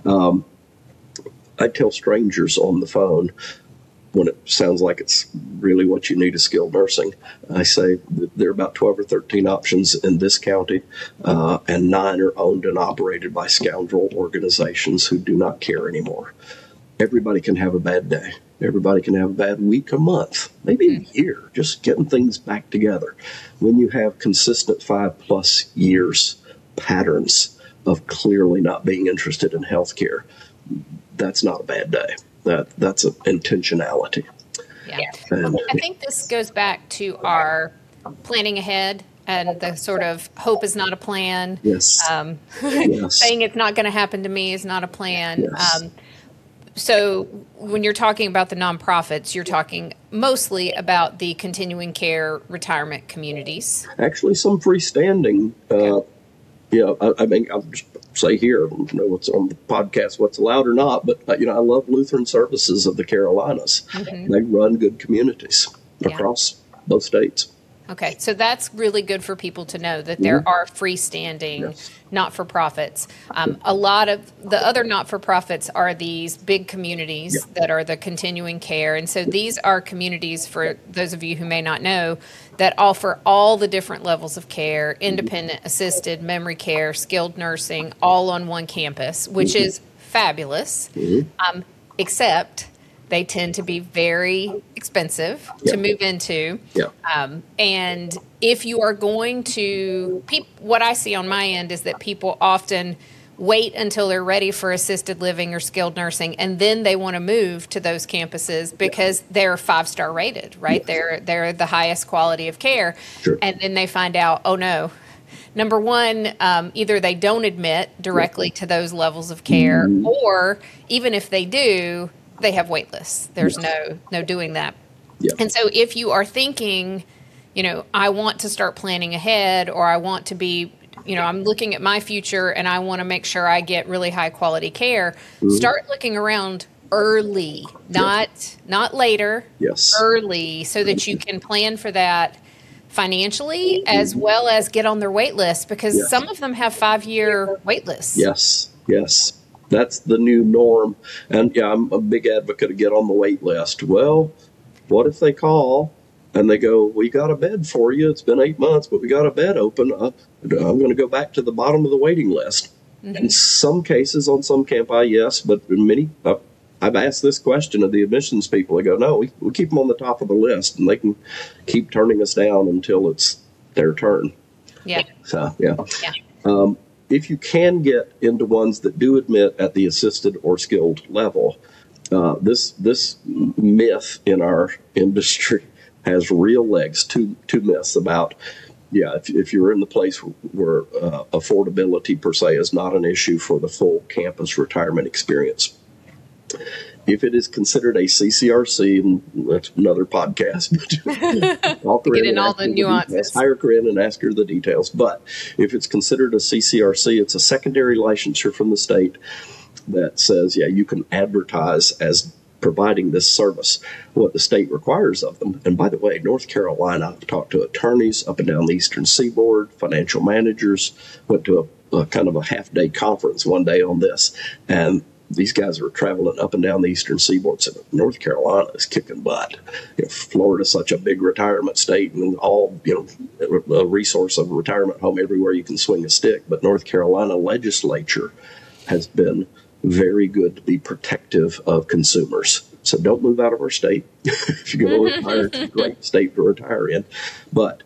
I tell strangers on the phone, when it sounds like it's really what you need is skilled nursing, I say there are about 12 or 13 options in this county, and 9 are owned and operated by scoundrel organizations who do not care anymore. Everybody can have a bad day. Everybody can have a bad week, a month, maybe a year, just getting things back together. When you have consistent 5+ years patterns of clearly not being interested in healthcare, that's not a bad day. That's an intentionality. Yeah. And I think this goes back to our planning ahead and the sort of hope is not a plan. Yes. Yes. Saying it's not going to happen to me is not a plan. Yes. So when you're talking about the nonprofits, you're talking mostly about the continuing care retirement communities. Actually, some freestanding. I mean, I'll just say here, I don't know what's on the podcast, what's allowed or not, but I love Lutheran Services of the Carolinas. Mm-hmm. They run good communities across both states. Okay, so that's really good for people to know that there are freestanding not-for-profits. A lot of the other not-for-profits are these big communities that are the continuing care. And so these are communities, for those of you who may not know, that offer all the different levels of care, independent, assisted, memory care, skilled nursing, all on one campus, which is fabulous, except they tend to be very expensive to move into. And if you are going to, what I see on my end is that people often wait until they're ready for assisted living or skilled nursing, and then they want to move to those campuses because they're 5-star rated, right? They're the highest quality of care. Sure. And then they find out, oh no, number one, either they don't admit directly to those levels of care, or even if they do, they have wait lists. There's no doing that. And so if you are thinking, I want to start planning ahead, or I want to be, I'm looking at my future and I want to make sure I get really high quality care, start looking around early, not later, early, so that you can plan for that financially as well as get on their wait list, because some of them have 5-year wait lists. Yes. That's the new norm. And I'm a big advocate of get on the wait list. Well, what if they call and they go, we got a bed for you. It's been 8 months, but we got a bed open. I'm going to go back to the bottom of the waiting list. In some cases, on some campi, yes, but in many, I've asked this question of the admissions people. They go, no, we keep them on the top of the list, and they can keep turning us down until it's their turn. So, if you can get into ones that do admit at the assisted or skilled level, this myth in our industry has real legs. Two myths about, if you're in the place where affordability per se is not an issue for the full campus retirement experience. If it is considered a CCRC, and that's another podcast, get in all the nuances. Hire Corinne and ask her the details. But if it's considered a CCRC, it's a secondary licensure from the state that says, you can advertise as providing this service, what the state requires of them. And by the way, North Carolina, I've talked to attorneys up and down the Eastern Seaboard, financial managers, went to a kind of a half-day conference one day on this, and these guys are traveling up and down the Eastern Seaboard. So North Carolina is kicking butt. Florida's such a big retirement state, and all a resource of a retirement home everywhere you can swing a stick. But North Carolina legislature has been very good to be protective of consumers. So don't move out of our state. If you're going to retire, it's a great state to retire in. But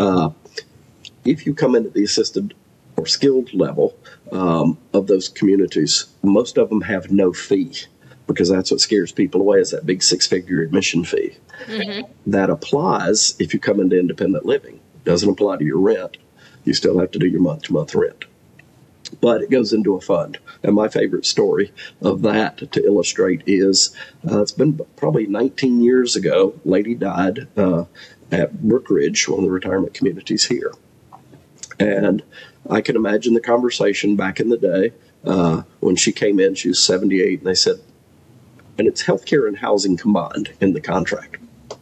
if you come into the assisted or skilled level of those communities, most of them have no fee, because that's what scares people away, is that big 6-figure admission fee. That applies if you come into independent living. It doesn't apply to your rent. You still have to do your month-to-month rent. But it goes into a fund. And my favorite story of that to illustrate is, it's been probably 19 years ago, a lady died at Brookridge, one of the retirement communities here. And I can imagine the conversation back in the day when she came in. She was 78, and they said, and it's healthcare and housing combined in the contract.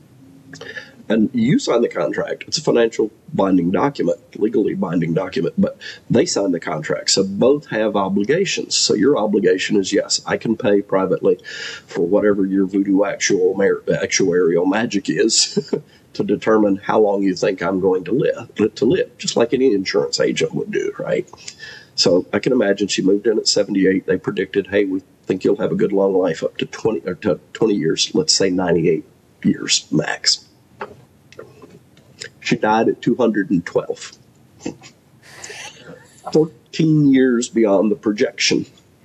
And you sign the contract. It's a financial binding document, legally binding document, but they sign the contract. So both have obligations. So your obligation is, yes, I can pay privately for whatever your voodoo actuarial magic is to determine how long you think I'm going to live, just like any insurance agent would do, right? So I can imagine she moved in at 78. They predicted, hey, we think you'll have a good long life up to 20 years, let's say 98 years max. She died at 212. 14 years beyond the projection.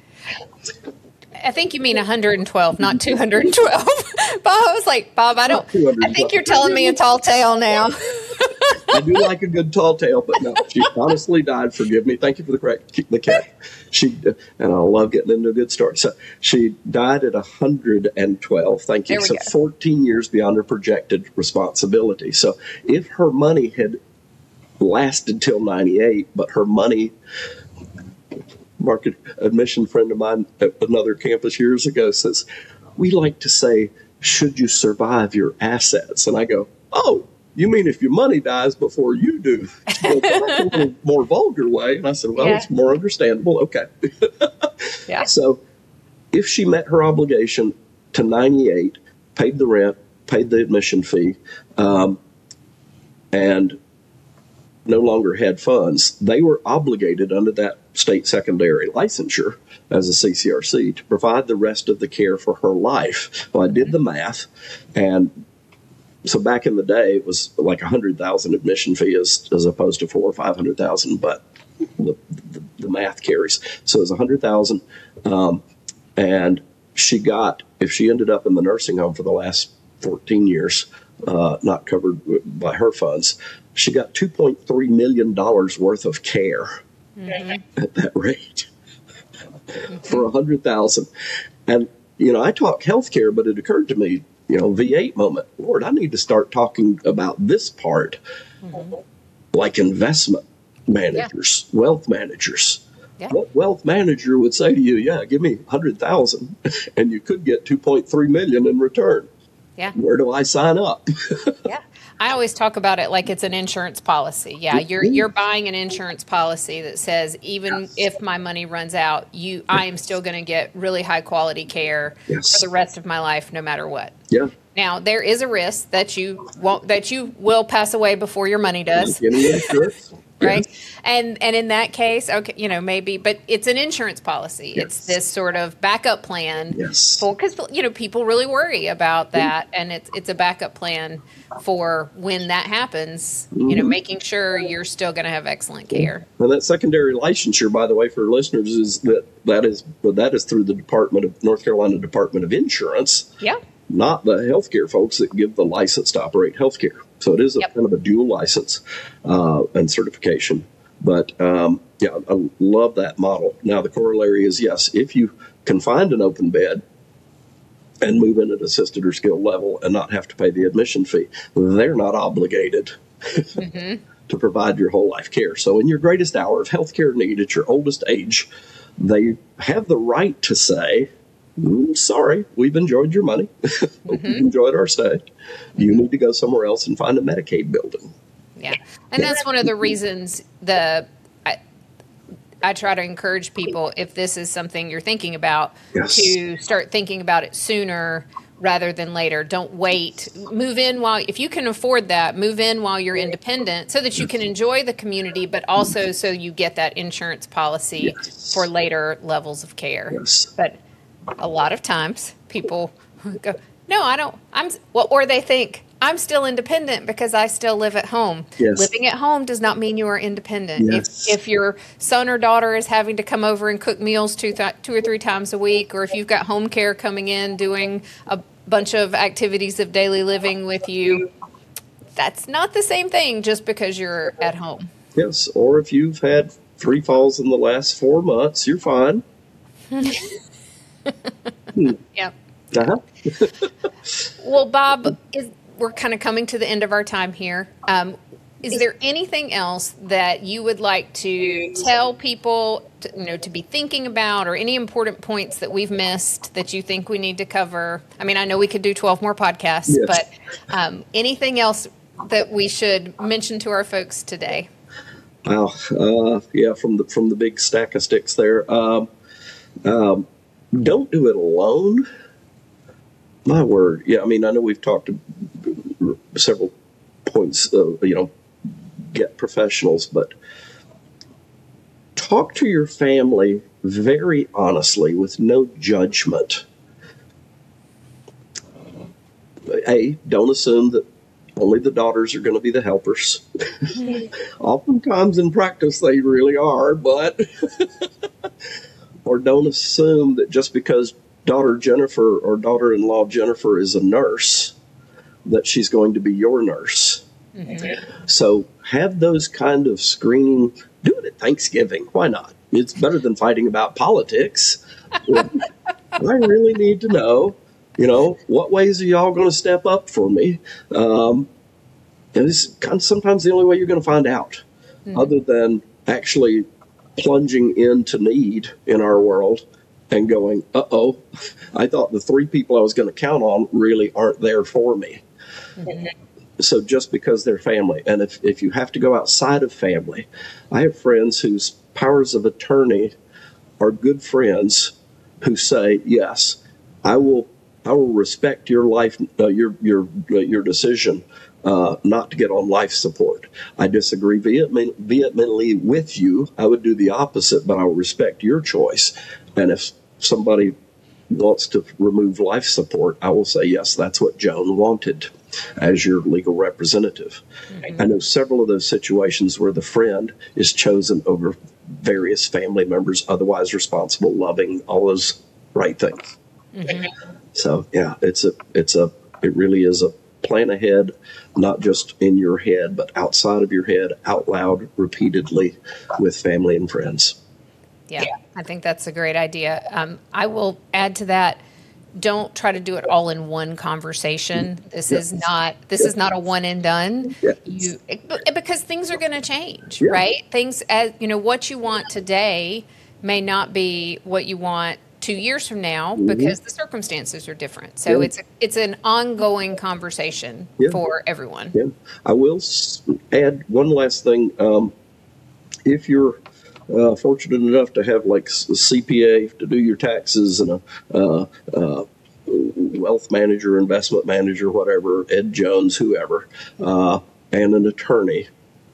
I think you mean 112, not 212. Bob, I was like, Bob, I think you're telling me a tall tale now. I do like a good tall tale, but no, she honestly died. Forgive me. Thank you for the cat. And I love getting into a good story. So she died at 112. Thank you. So 14 years beyond her projected responsibility. So if her money had lasted till 98, but her money, market admission friend of mine at another campus years ago says, we like to say, should you survive your assets? And I go, oh, you mean if your money dies before you do? Well, that's a little more vulgar way. And I said, well, it's more understandable. Okay. Yeah. So if she met her obligation to 98, paid the rent, paid the admission fee, and no longer had funds, they were obligated under that state secondary licensure as a CCRC to provide the rest of the care for her life. Well, I did the math, and so back in the day, it was like $100,000 admission fee as opposed to $400,000 or $500,000, but the math carries. So it was $100,000, and she got, if she ended up in the nursing home for the last 14 years, not covered by her funds, she got $2.3 million worth of care at that rate for $100,000. And I talk healthcare, but it occurred to me, V8 moment. Lord, I need to start talking about this part, like investment managers, wealth managers. Yeah. What wealth manager would say to you, give me 100,000 and you could get 2.3 million in return. Yeah. Where do I sign up? Yeah. I always talk about it like it's an insurance policy. Yeah, you're buying an insurance policy that says even if my money runs out, I am still going to get really high quality care for the rest of my life, no matter what. Yeah. Now there is a risk that you will pass away before your money does. Right. And in that case, okay, maybe, but it's an insurance policy. Yes. It's this sort of backup plan. Yes. Because people really worry about that, and it's a backup plan for when that happens. Making sure you're still going to have excellent care. And that secondary licensure, by the way, for listeners, is that is through the North Carolina Department of Insurance. Yeah. Not the healthcare folks that give the license to operate healthcare. So it is kind of a dual license and certification. But I love that model. Now, the corollary is, yes, if you can find an open bed and move in at assisted or skilled level and not have to pay the admission fee, they're not obligated to provide your whole life care. So in your greatest hour of healthcare need at your oldest age, they have the right to say, sorry, we've enjoyed your money. We've enjoyed our stay. You need to go somewhere else and find a Medicaid building. Yeah. And that's one of the reasons I try to encourage people, if this is something you're thinking about, to start thinking about it sooner rather than later. Don't wait. Move in if you can afford that, move in while you're independent so that you can enjoy the community, but also so you get that insurance policy for later levels of care. Yes. But a lot of times people go, no, I don't. Or they think, I'm still independent because I still live at home. Yes. Living at home does not mean you are independent. Yes. If your son or daughter is having to come over and cook meals two or three times a week, or if you've got home care coming in doing a bunch of activities of daily living with you, that's not the same thing just because you're at home. Yes. Or if you've had 3 falls in the last 4 months, you're fine. Yep. Uh-huh. Well, Bob, we're kind of coming to the end of our time here. Is there anything else that you would like to tell people to be thinking about, or any important points that we've missed that you think we need to cover? I mean, I know we could do 12 more podcasts, but anything else that we should mention to our folks today? Wow. From the big stack of sticks there. Don't do it alone. My word. Yeah, I mean, I know we've talked several points, get professionals, but talk to your family very honestly with no judgment. Don't assume that only the daughters are going to be the helpers. Oftentimes in practice they really are, but or don't assume that just because daughter Jennifer or daughter-in-law Jennifer is a nurse, that she's going to be your nurse. So have those kind of screening. Do it at Thanksgiving. Why not? It's better than fighting about politics. I really need to know, what ways are y'all going to step up for me? And this is kind of sometimes the only way you're going to find out, other than actually plunging into need in our world and going, uh-oh, I thought the 3 people I was going to count on really aren't there for me. So just because they're family. And if you have to go outside of family, I have friends whose powers of attorney are good friends who say, yes, I will respect your life, your decision not to get on life support. I disagree vehemently with you. I would do the opposite, but I will respect your choice. And if somebody wants to remove life support, I will say, yes, that's what Joan wanted as your legal representative. I know several of those situations where the friend is chosen over various family members, otherwise responsible, loving, all those right things. So yeah, it really is a plan ahead, not just in your head, but outside of your head, out loud, repeatedly with family and friends. Yeah, I think that's a great idea. I will add to that. Don't try to do it all in one conversation. This is not a one and done. Because things are going to change, right? Things as what you want today may not be what you want 2 years from now because the circumstances are different. So it's an ongoing conversation for everyone. Yeah. I will add one last thing. If you're fortunate enough to have like a CPA to do your taxes and a wealth manager, investment manager, whatever, Ed Jones, whoever, and an attorney.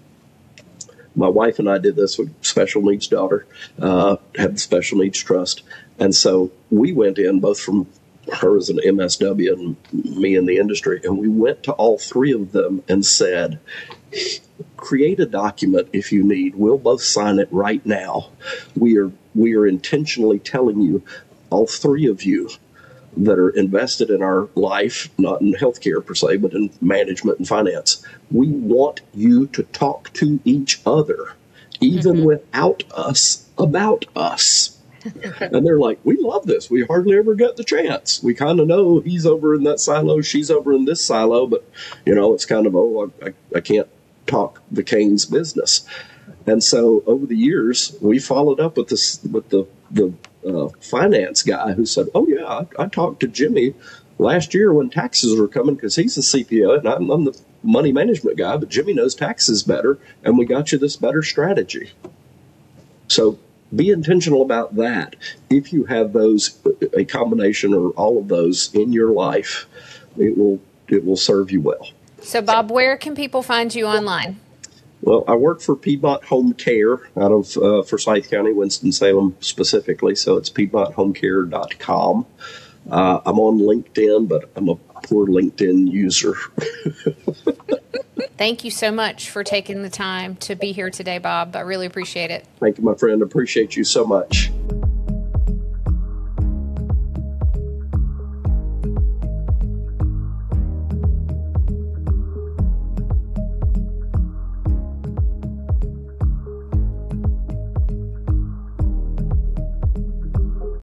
My wife and I did this with special needs daughter, had the special needs trust. And so we went in, both from her as an MSW and me in the industry, and we went to all 3 of them and said, create a document if you need. We'll both sign it right now. We are intentionally telling you, all 3 of you that are invested in our life, not in healthcare per se, but in management and finance, we want you to talk to each other, even without us, about us. And they're like, we love this. We hardly ever get the chance. We kind of know he's over in that silo, she's over in this silo, but it's kind of, I can't talk the Cane's business. And so over the years, we followed up with the finance guy who said, oh yeah, I talked to Jimmy last year when taxes were coming, because he's a CPA and I'm the money management guy, but Jimmy knows taxes better, and we got you this better strategy. So be intentional about that. If you have those, a combination or all of those in your life, it will serve you well. So Bob, where can people find you online? Well, I work for Piedmont Home Care out of Forsyth County, Winston-Salem specifically. So it's PiedmontHomeCare.com. I'm on LinkedIn, but I'm a poor LinkedIn user. Thank you so much for taking the time to be here today, Bob. I really appreciate it. Thank you, my friend. Appreciate you so much.